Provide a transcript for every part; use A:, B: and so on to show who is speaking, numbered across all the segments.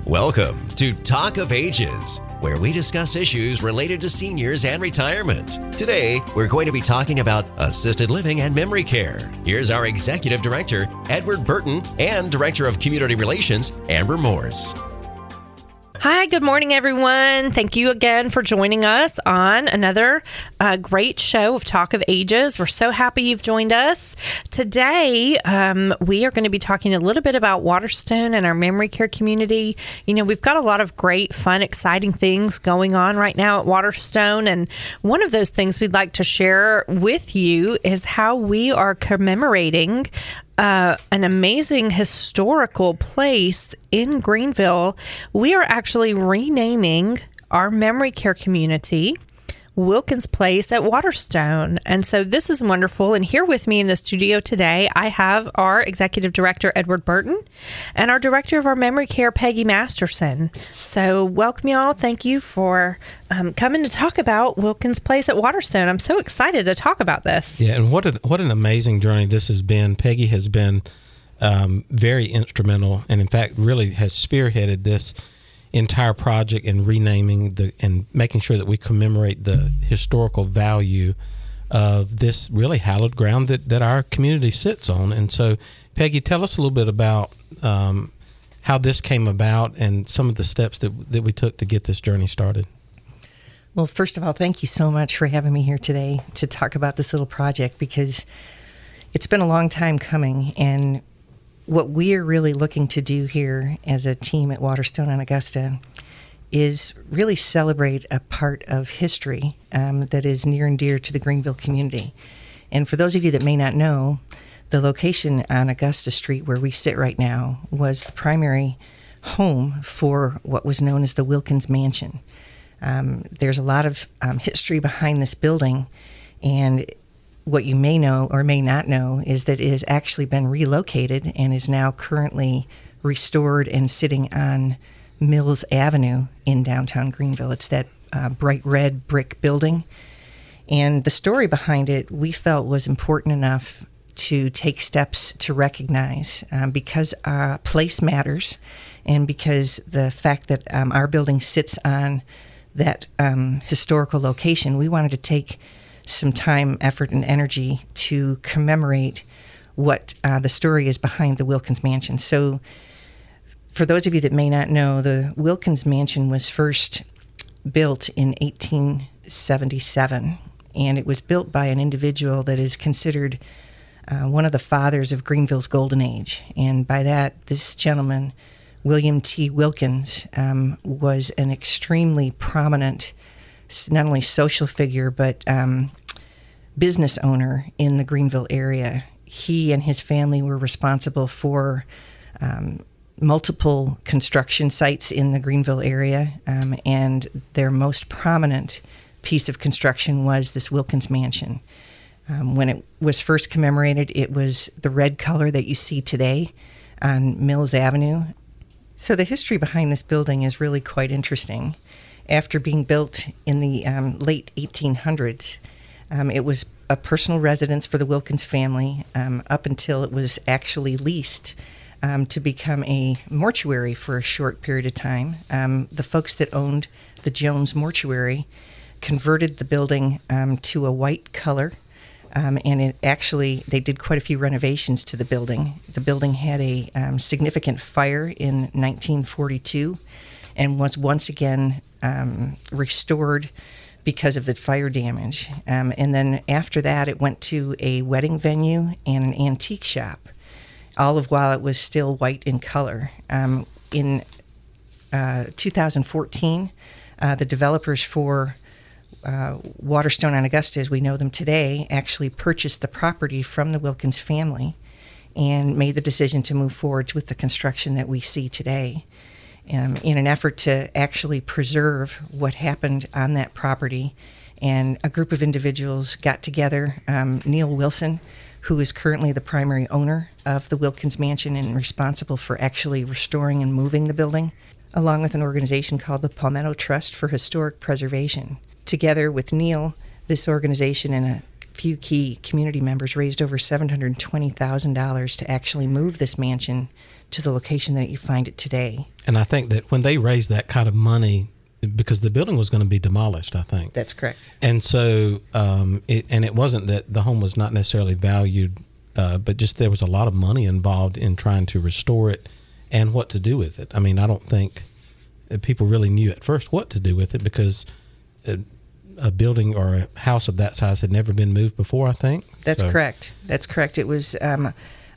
A: Welcome to Talk of Ages, where we discuss issues related to seniors and retirement. Today, we're going to be talking about assisted living and memory care. Here's our Executive Director, Edward Burton, and Director of Community Relations, Amber Morse.
B: Hi, good morning, everyone. Thank you again for joining us on another great show of Talk of Ages. We're so happy you've joined us. Today, we are going to be talking a little bit about Waterstone and our memory care community. You know, we've got a lot of great, fun, exciting things going on right now at Waterstone. And one of those things we'd like to share with you is how we are commemorating an amazing historical place in Greenville. We are actually renaming our memory care community Wilkins Place at Waterstone. And so this is wonderful. And here with me in the studio today, I have our Executive Director, Edward Burton, and our Director of our Memory Care, Peggy Masterson. So welcome, y'all. Thank you for coming to talk about Wilkins Place at Waterstone. I'm so excited to talk about this.
C: Yeah, and what an amazing journey this has been. Peggy has been very instrumental, and in fact, really has spearheaded this entire project and renaming and making sure that we commemorate the historical value of this really hallowed ground that our community sits on. And so, Peggy, tell us a little bit about how this came about and some of the steps that we took to get this journey started.
D: Well, first of all, thank you so much for having me here today to talk about this little project, because it's been a long time coming, and what we're really looking to do here as a team at Waterstone on Augusta is really celebrate a part of history that is near and dear to the Greenville community. And for those of you that may not know, the location on Augusta Street where we sit right now was the primary home for what was known as the Wilkins Mansion. There's a lot of history behind this building, and what you may know or may not know is that it has actually been relocated and is now currently restored and sitting on Mills Avenue in downtown Greenville. It's that bright red brick building. And the story behind it we felt was important enough to take steps to recognize, because place matters, and because the fact that our building sits on that historical location, we wanted to take some time, effort, and energy to commemorate what the story is behind the Wilkins Mansion. So for those of you that may not know, the Wilkins Mansion was first built in 1877, and it was built by an individual that is considered one of the fathers of Greenville's golden age. And by that, this gentleman, William T. Wilkins, was an extremely prominent, not only social figure, but business owner in the Greenville area. He and his family were responsible for multiple construction sites in the Greenville area, and their most prominent piece of construction was this Wilkins Mansion. When it was first commemorated, it was the red color that you see today on Mills Avenue. So the history behind this building is really quite interesting. After being built in the late 1800s, it was a personal residence for the Wilkins family up until it was actually leased to become a mortuary for a short period of time. The folks that owned the Jones Mortuary converted the building to a white color, and they did quite a few renovations to the building. The building had a significant fire in 1942 and was once again restored because of the fire damage. And then after that, it went to a wedding venue and an antique shop, all of while it was still white in color. In 2014, the developers for Waterstone on Augusta, as we know them today, actually purchased the property from the Wilkins family and made the decision to move forward with the construction that we see today. In an effort to actually preserve what happened on that property. And a group of individuals got together. Neil Wilson, who is currently the primary owner of the Wilkins Mansion and responsible for actually restoring and moving the building, along with an organization called the Palmetto Trust for Historic Preservation. Together with Neil, this organization and a few key community members raised over $720,000 to actually move this mansion to the location that you find it today.
C: And I think that when they raised that kind of money, because the building was going to be demolished, I think.
D: That's correct.
C: And so it wasn't that the home was not necessarily valued, but just there was a lot of money involved in trying to restore it and what to do with it. I mean, I don't think people really knew at first what to do with it, because a building or a house of that size had never been moved before, I think.
D: That's correct. That's correct. It was a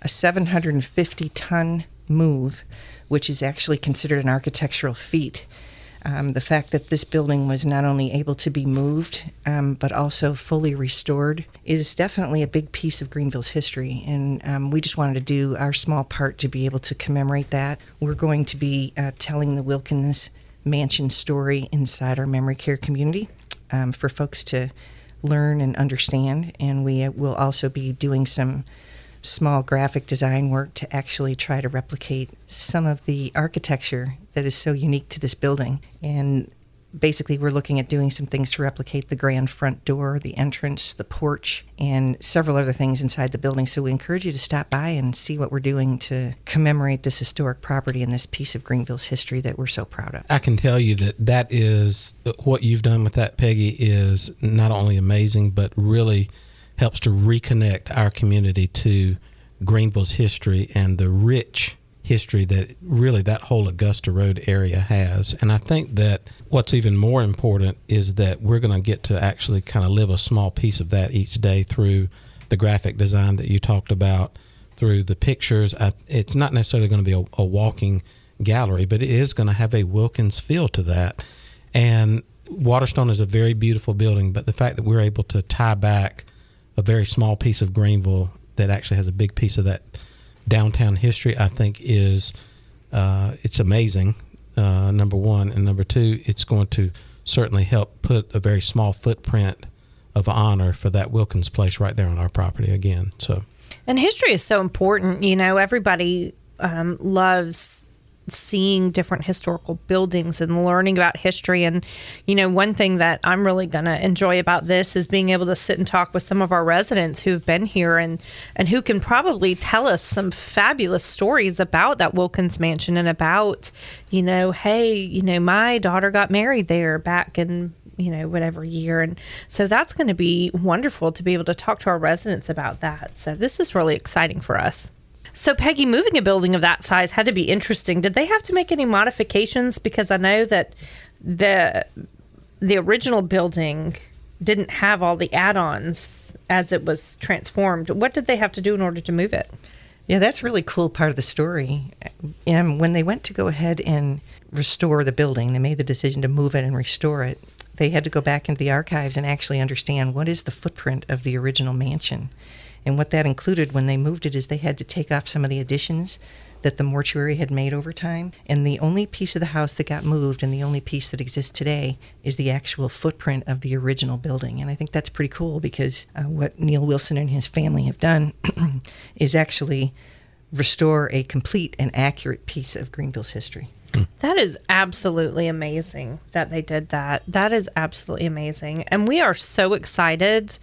D: 750-ton move, which is actually considered an architectural feat. The fact that this building was not only able to be moved, but also fully restored is definitely a big piece of Greenville's history. And we just wanted to do our small part to be able to commemorate that. We're going to be telling the Wilkins Mansion story inside our memory care community for folks to learn and understand. And we will also be doing some small graphic design work to actually try to replicate some of the architecture that is so unique to this building. And basically we're looking at doing some things to replicate the grand front door, the entrance, the porch, and several other things inside the building. So we encourage you to stop by and see what we're doing to commemorate this historic property and this piece of Greenville's history that we're so proud of.
C: I can tell you that is what you've done with that, Peggy, is not only amazing, but really helps to reconnect our community to Greenville's history and the rich history that really that whole Augusta Road area has. And I think that what's even more important is that we're going to get to actually kind of live a small piece of that each day through the graphic design that you talked about, through the pictures. It's not necessarily going to be a walking gallery, but it is going to have a Wilkins feel to that. And Waterstone is a very beautiful building, but the fact that we're able to tie back a very small piece of Greenville that actually has a big piece of that downtown history, I think is it's amazing, number one. And number two, it's going to certainly help put a very small footprint of honor for that Wilkins place right there on our property again. So,
B: and history is so important. You know, everybody loves seeing different historical buildings and learning about history. And, you know, one thing that I'm really going to enjoy about this is being able to sit and talk with some of our residents who've been here and who can probably tell us some fabulous stories about that Wilkins Mansion and about, you know, hey, you know, my daughter got married there back in, you know, whatever year. And so that's going to be wonderful to be able to talk to our residents about that. So this is really exciting for us. So, Peggy, moving a building of that size had to be interesting. Did they have to make any modifications? Because I know that the original building didn't have all the add-ons as it was transformed. What did they have to do in order to move it?
D: Yeah, that's a really cool part of the story. When they went to go ahead and restore the building, they made the decision to move it and restore it. They had to go back into the archives and actually understand what is the footprint of the original mansion. And what that included when they moved it is they had to take off some of the additions that the mortuary had made over time. And the only piece of the house that got moved and the only piece that exists today is the actual footprint of the original building. And I think that's pretty cool because what Neil Wilson and his family have done is actually restore a complete and accurate piece of Greenville's history.
B: That is absolutely amazing that they did that. That is absolutely amazing. And we are so excited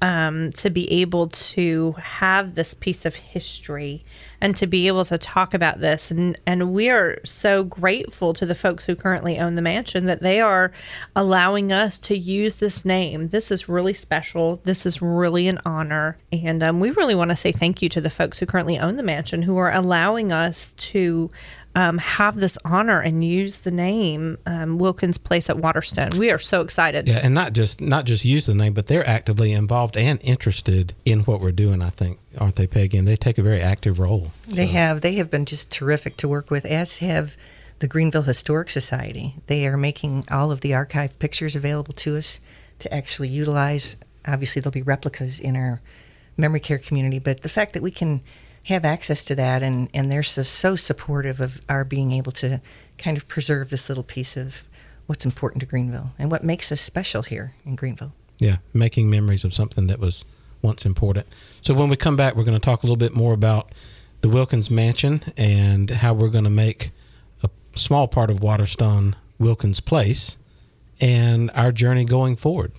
B: to be able to have this piece of history and to be able to talk about this. And we are so grateful to the folks who currently own the mansion that they are allowing us to use this name. This is really special. This is really an honor. And we really want to say thank you to the folks who currently own the mansion who are allowing us to have this honor and use the name Wilkins Place at Waterstone. We are so excited.
C: Yeah, and not just use the name, but they're actively involved and interested in what we're doing, I think, aren't they, Peggy? And they take a very active role.
D: They have been just terrific to work with, as have the Greenville Historic Society. They are making all of the archive pictures available to us to actually utilize. Obviously, there'll be replicas in our memory care community, but the fact that we can have access to that, and they're so supportive of our being able to kind of preserve this little piece of what's important to Greenville and what makes us special here in Greenville.
C: Yeah, making memories of something that was once important. So when we come back, we're going to talk a little bit more about the Wilkins Mansion and how we're going to make a small part of Waterstone Wilkins Place and our journey going forward.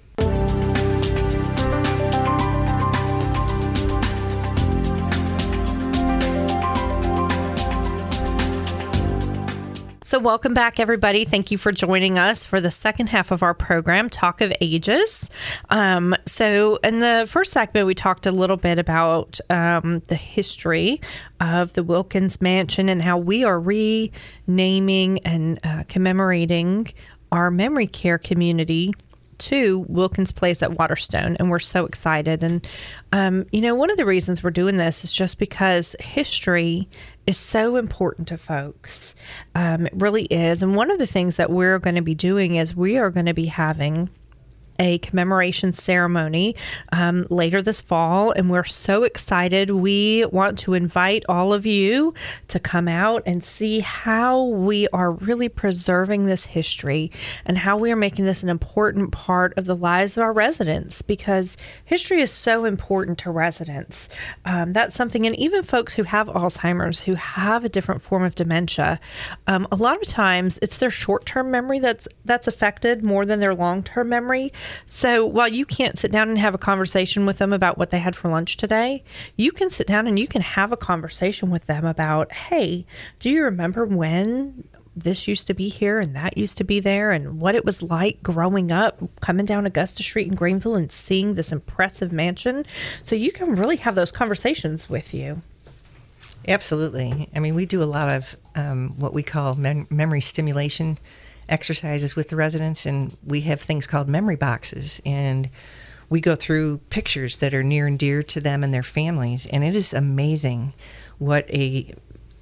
B: So welcome back, everybody. Thank you for joining us for the second half of our program, Talk of Ages. So in the first segment, we talked a little bit about the history of the Wilkins Mansion and how we are renaming and commemorating our memory care community to Wilkins Place at Waterstone, and we're so excited. And one of the reasons we're doing this is just because history is so important to folks. It really is. And one of the things that we're going to be doing is we are going to be having a commemoration ceremony later this fall, and we're so excited. We want to invite all of you to come out and see how we are really preserving this history and how we are making this an important part of the lives of our residents, because history is so important to residents. That's something, and even folks who have Alzheimer's, who have a different form of dementia, a lot of times it's their short-term memory that's affected more than their long-term memory. So while you can't sit down and have a conversation with them about what they had for lunch today, you can sit down and you can have a conversation with them about, hey, do you remember when this used to be here and that used to be there, and what it was like growing up, coming down Augusta Street in Greenville and seeing this impressive mansion? So you can really have those conversations with you.
D: Absolutely. I mean, we do a lot of what we call memory stimulation exercises with the residents, and we have things called memory boxes, and we go through pictures that are near and dear to them and their families, and it is amazing what a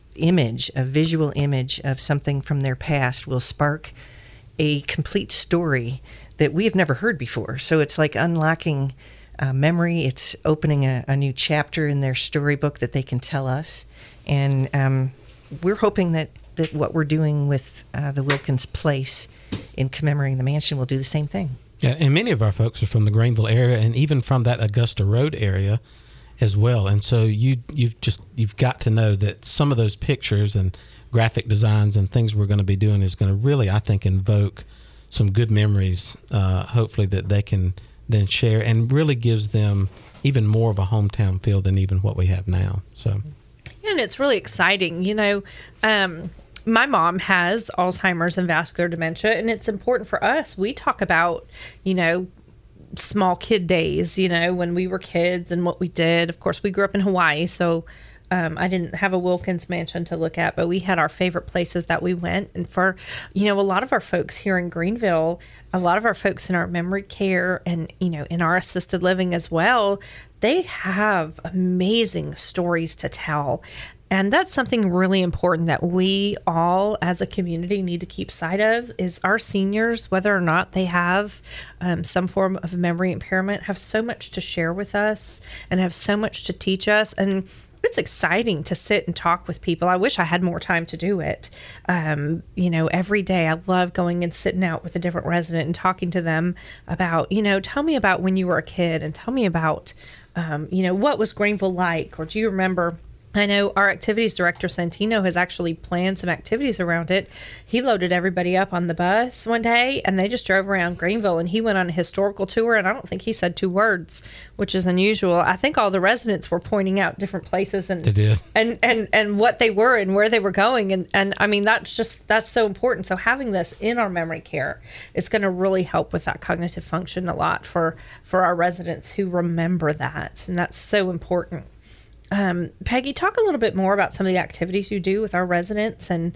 D: visual image of something from their past will spark a complete story that we have never heard before. So it's like unlocking memory. It's opening a new chapter in their storybook that they can tell us, and we're hoping that what we're doing with the Wilkins Place in commemorating the mansion will do the same thing.
C: Yeah, and many of our folks are from the Greenville area and even from that Augusta Road area as well. And so you've got to know that some of those pictures and graphic designs and things we're going to be doing is going to really, I think, invoke some good memories, hopefully, that they can then share, and really gives them even more of a hometown feel than even what we have now. So,
B: and it's really exciting. My mom has Alzheimer's and vascular dementia, and it's important for us. We talk about, small kid days, when we were kids and what we did. Of course, we grew up in Hawaii, so I didn't have a Wilkins Mansion to look at, but we had our favorite places that we went. And for, a lot of our folks here in Greenville, a lot of our folks in our memory care and, in our assisted living as well, they have amazing stories to tell. And that's something really important that we all as a community need to keep sight of, is our seniors, whether or not they have some form of memory impairment, have so much to share with us and have so much to teach us. And it's exciting to sit and talk with people. I wish I had more time to do it. Every day I love going and sitting out with a different resident and talking to them about, tell me about when you were a kid, and tell me about, what was Greenville like, or do you remember? I know our activities director, Santino, has actually planned some activities around it. He loaded everybody up on the bus one day, and they just drove around Greenville, and he went on a historical tour, and I don't think he said 2 words, which is unusual. I think all the residents were pointing out different places and
C: they did.
B: and what they were and where they were going. And I mean, that's so important. So having this in our memory care is going to really help with that cognitive function a lot for our residents who remember that. And that's so important. Peggy, talk a little bit more about some of the activities you do with our residents and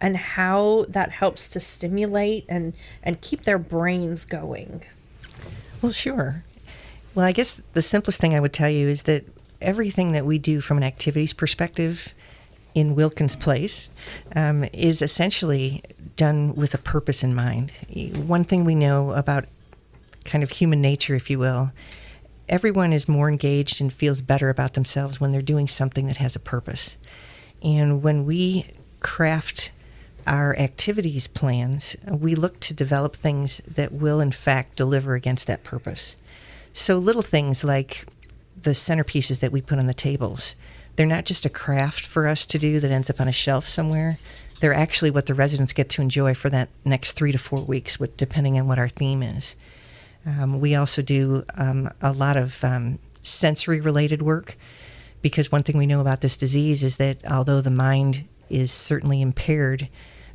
B: how that helps to stimulate and keep their brains going.
D: Well, sure. Well, I guess the simplest thing I would tell you is that everything that we do from an activities perspective in Wilkins Place is essentially done with a purpose in mind. One thing we know about kind of human nature, if you will, everyone is more engaged and feels better about themselves when they're doing something that has a purpose. And when we craft our activities plans, we look to develop things that will, in fact, deliver against that purpose. So little things like the centerpieces that we put on the tables, they're not just a craft for us to do that ends up on a shelf somewhere. They're actually what the residents get to enjoy for that next 3 to 4 weeks, depending on what our theme is. We also do a lot of sensory-related work, because one thing we know about this disease is that although the mind is certainly impaired,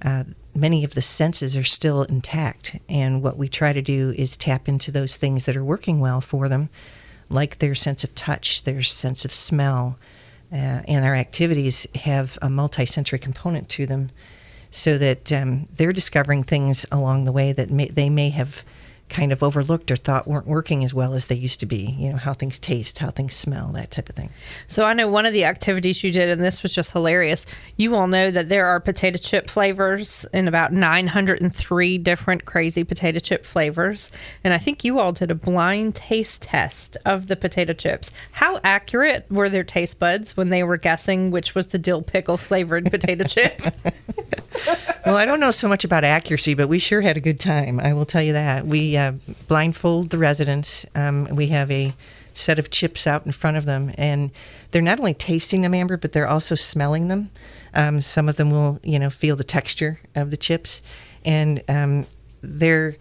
D: many of the senses are still intact. And what we try to do is tap into those things that are working well for them, like their sense of touch, their sense of smell. And our activities have a multi-sensory component to them, so that they're discovering things along the way that they may have kind of overlooked or thought weren't working as well as they used to be. How things taste, how things smell, that type of thing.
B: So I know one of the activities you did, and this was just hilarious. You all know that there are potato chip flavors in about 903 different crazy potato chip flavors. And I think you all did a blind taste test of the potato chips. How accurate were their taste buds when they were guessing which was the dill pickle flavored potato chip?
D: Well, I don't know so much about accuracy, but we sure had a good time. I will tell you that. We blindfold the residents. We have a set of chips out in front of them, and they're not only tasting them, Amber, but they're also smelling them. Some of them will, feel the texture of the chips, and their,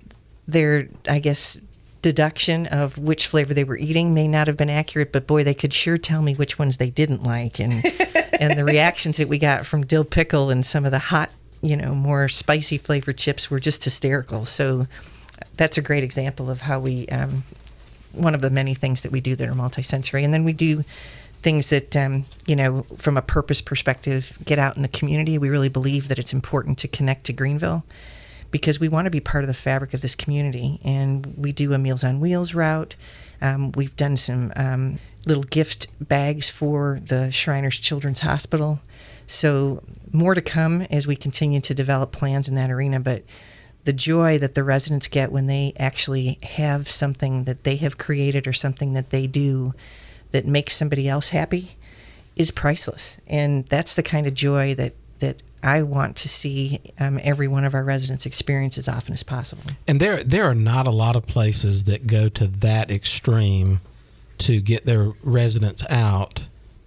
D: I guess, deduction of which flavor they were eating may not have been accurate, but boy, they could sure tell me which ones they didn't like, and and the reactions that we got from dill pickle and some of the hot, more spicy flavored chips were just hysterical. So that's a great example of how we, one of the many things that we do that are multisensory. And then we do things that, from a purpose perspective, get out in the community. We really believe that it's important to connect to Greenville, because we want to be part of the fabric of this community. And we do a Meals on Wheels route. We've done some little gift bags for the Shriners Children's Hospital. So more to come as we continue to develop plans in that arena. But the joy that the residents get when they actually have something that they have created or something that they do that makes somebody else happy is priceless. And that's the kind of joy that I want to see every one of our residents experience as often as possible.
C: And there are not a lot of places that go to that extreme to get their residents out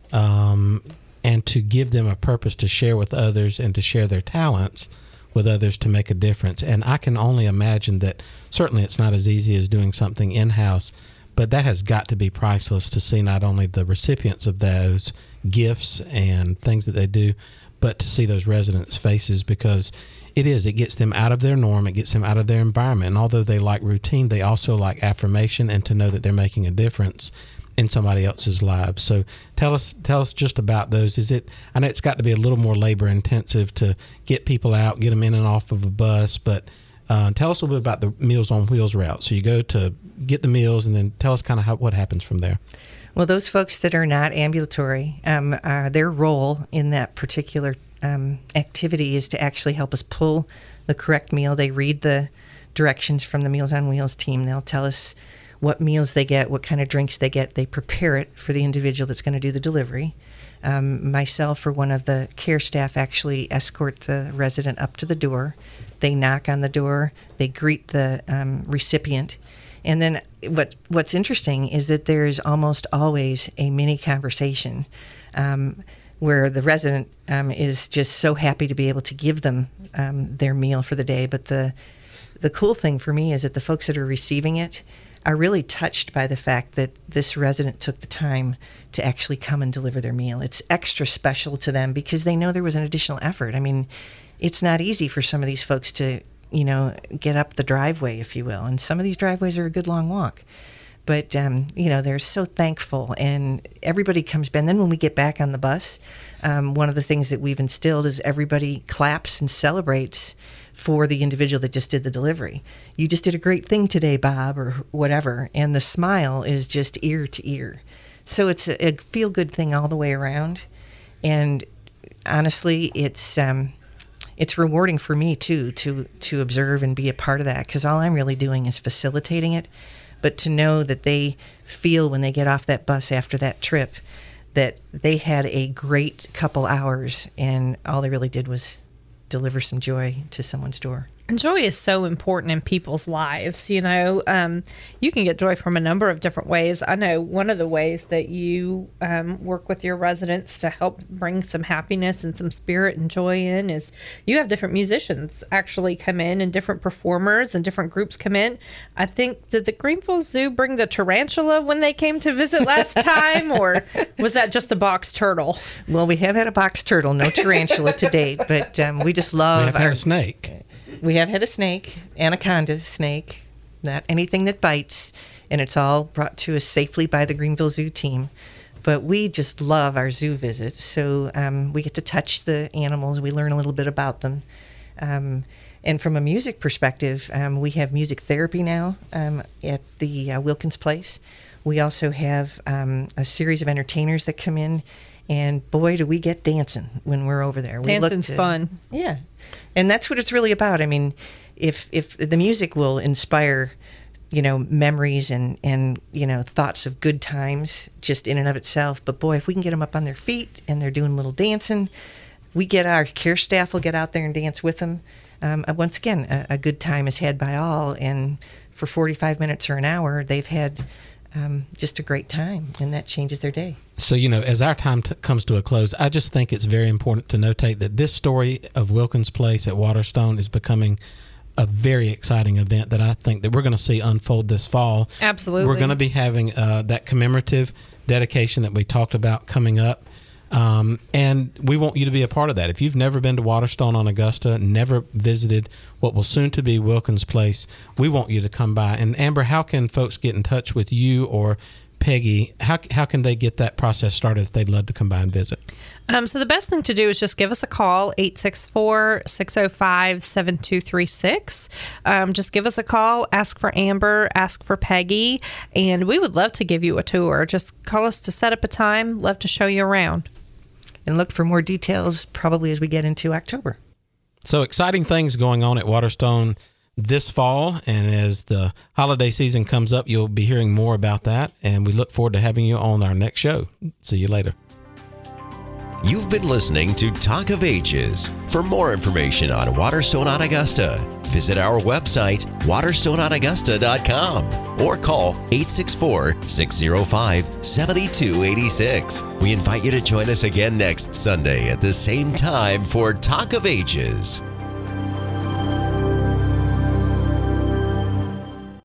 C: and to give them a purpose to share with others and to share their talents with others to make a difference. And I can only imagine that certainly it's not as easy as doing something in-house, but that has got to be priceless to see not only the recipients of those gifts and things that they do, but to see those residents' faces, because it gets them out of their norm, it gets them out of their environment. And although they like routine, they also like affirmation and to know that they're making a difference in somebody else's lives. So tell us just about those. I know it's got to be a little more labor intensive to get people out, get them in and off of a bus, but tell us a little bit about the Meals on Wheels route. So you go to get the meals, and then tell us kind of what happens from there.
D: Well, those folks that are not ambulatory, their role in that particular activity is to actually help us pull the correct meal. They read the directions from the Meals on Wheels team. They'll tell us what meals they get, what kind of drinks they get. They prepare it for the individual that's going to do the delivery. Myself or one of the care staff actually escort the resident up to the door. They knock on the door. They greet the recipient. And then what's interesting is that there's almost always a mini conversation where the resident is just so happy to be able to give them their meal for the day. But the cool thing for me is that the folks that are receiving it are really touched by the fact that this resident took the time to actually come and deliver their meal. It's extra special to them because they know there was an additional effort. I mean, it's not easy for some of these folks to, get up the driveway, if you will. And some of these driveways are a good long walk. But, they're so thankful, and everybody comes back. And then when we get back on the bus, one of the things that we've instilled is everybody claps and celebrates for the individual that just did the delivery. You just did a great thing today, Bob, or whatever. And the smile is just ear to ear. So it's a feel-good thing all the way around. And honestly, it's rewarding for me, too, to observe and be a part of that, because all I'm really doing is facilitating it. But to know that they feel when they get off that bus after that trip that they had a great couple hours and all they really did was deliver some joy to someone's door.
B: And joy is so important in people's lives. You know, you can get joy from a number of different ways. I know one of the ways that you work with your residents to help bring some happiness and some spirit and joy in is you have different musicians actually come in and different performers and different groups come in. I think, did the Greenville Zoo bring the tarantula when they came to visit last time, or was that just a box turtle?
D: Well, we have had a box turtle, no tarantula to date, but we just love
C: We have had a snake.
D: We have had a snake, anaconda snake, not anything that bites, and it's all brought to us safely by the Greenville Zoo team. But we just love our zoo visit, so we get to touch the animals. We learn a little bit about them. And from a music perspective, we have music therapy now at the Wilkins Place. We also have a series of entertainers that come in, and boy, do we get dancing when we're over there.
B: Dancing's fun.
D: Yeah. And that's what it's really about. I mean, if the music will inspire, memories and thoughts of good times just in and of itself. But boy, if we can get them up on their feet and they're doing a little dancing, we get our care staff will get out there and dance with them. Once again, a good time is had by all. And for 45 minutes or an hour, they've had just a great time, and that changes their day.
C: So, as our time comes to a close, I just think it's very important to notate that this story of Wilkins Place at Waterstone is becoming a very exciting event that I think that we're going to see unfold this fall.
B: Absolutely.
C: We're going to be having that commemorative dedication that we talked about coming up. And we want you to be a part of that. If you've never been to Waterstone on Augusta, never visited what will soon to be Wilkins Place, we want you to come by. And Amber, how can folks get in touch with you or Peggy? How can they get that process started if they'd love to come by and visit?
B: So the best thing to do is just give us a call, 864-605-7236. Just give us a call, ask for Amber, ask for Peggy, and we would love to give you a tour. Just call us to set up a time. Love to show you around.
D: And look for more details probably as we get into October.
C: So exciting things going on at Waterstone this fall, and as the holiday season comes up, you'll be hearing more about that, and we look forward to having you on our next show. See you later.
A: You've been listening to Talk of Ages. For more information on Waterstone on Augusta, visit our website, waterstoneonaugusta.com, or call 864-605-7286. We invite you to join us again next Sunday at the same time for Talk of Ages.